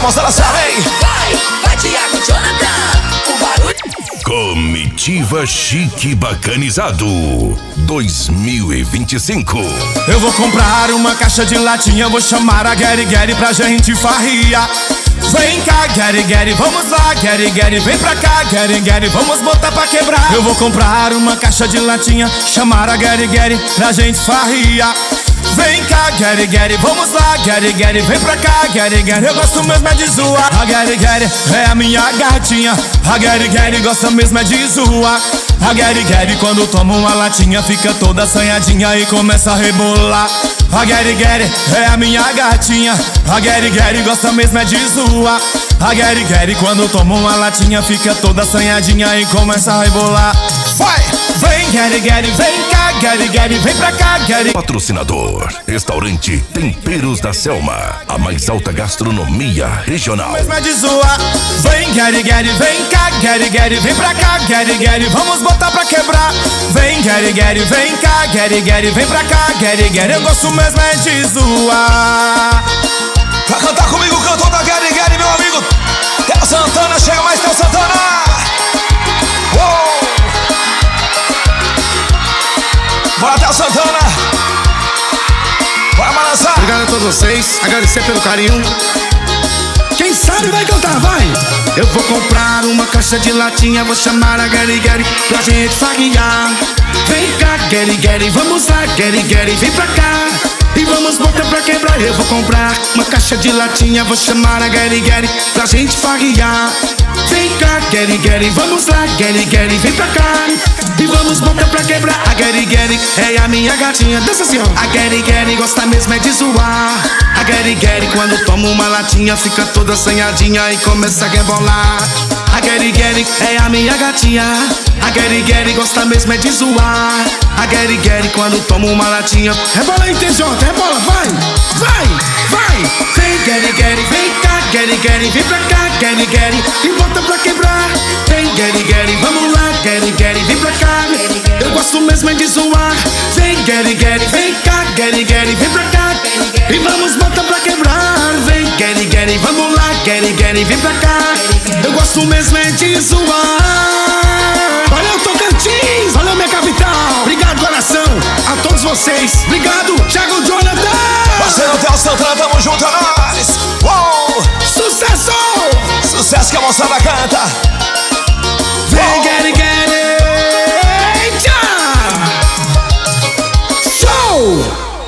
moçada sabe, hein? Vai, Thiago Jonathan, o barulho. Comitiva Chique Bacanizado 2025. Eu vou comprar uma caixa de latinha, vou chamar a Gary Gary pra gente farria. Vem cá, Gary Gary, vamos lá, Gary Gary, vem pra cá, Gary Gary, vamos botar pra quebrar. Eu vou comprar uma caixa de latinha, chamar a Gary Gary pra gente farria. Vem cá, Gary Gary, vamos lá, Gary Gary, vem pra cá, Gary Gary, eu gosto mesmo é de zoar. A Gary Gary é a minha gatinha, a Gary Gary gosta mesmo é de zoar. A Gary Gary quando toma uma latinha fica toda assanhadinha e começa a rebolar. A Gary Gary é a minha gatinha, a Gary Gary gosta mesmo é de zoar. A Gary Gary quando toma uma latinha fica toda assanhadinha e começa a rebolar. Vai! Vem Gary Gary, vem cá, Gary Gary, vem pra cá, Gary. Patrocinador, Restaurante Temperos da Selma, a mais alta gastronomia regional. Mesmo é de zoar. Vem Gary Gary, vem cá, Gary Gary, vem pra cá, Gary Gary, vamos botar pra quebrar. Vem Gary Gary, vem cá, Gary Gary, vem pra cá, Gary Gary, eu gosto mesmo é de zoar. Pra cantar comigo o cantor da Gary Gary, meu amigo Theo Santana, chega mais Theo Santana. Bora, Theo Santana. Bora balançar. Obrigado a todos vocês, agradecer pelo carinho. Quem sabe vai cantar, vai. Eu vou comprar uma caixa de latinha, vou chamar a Gary Gary pra gente farriar. Vem cá, Gary Gary, vamos lá, Gary Gary, vem pra cá e vamos botar pra quebrar. Eu vou comprar uma caixa de latinha, vou chamar a Gary Gary pra gente farriar. Vem cá, Gary Gary, vamos lá, Gary Gary, vem pra cá e vamos botar pra quebrar. A Gary Gary é a minha gatinha, dança assim, ó. A Gary Gary gosta mesmo é de zoar. A Gary Gary quando toma uma latinha fica toda assanhadinha e começa a rebolar. A Gary Gary é a minha gatinha, a Gary Gary gosta mesmo é de zoar. A Gary Gary quando toma uma latinha rebola aí, TJ, rebola, vai, vai, vai. Vem Gary Gary, vem cá, Gary Gary, vem pra cá, Gary Gary, e bota pra quebrar. Vem Gary Gary, vamos lá, Gary Gary, vem pra cá, eu gosto mesmo é de zoar. Vem Gary Gary, vem cá, Gary Gary, vem pra cá e vamos botar pra quebrar. Vem Gary Gary, vamos lá, Gary Gary, vem pra cá, eu gosto mesmo é de zoar. Valeu Tocantins, valeu minha capital, obrigado coração a todos vocês, obrigado Thiago Jonathan. Parceiro Theo Santana, tamo junto, é nóis. Uou! Sucesso! Sucesso que a moçada canta.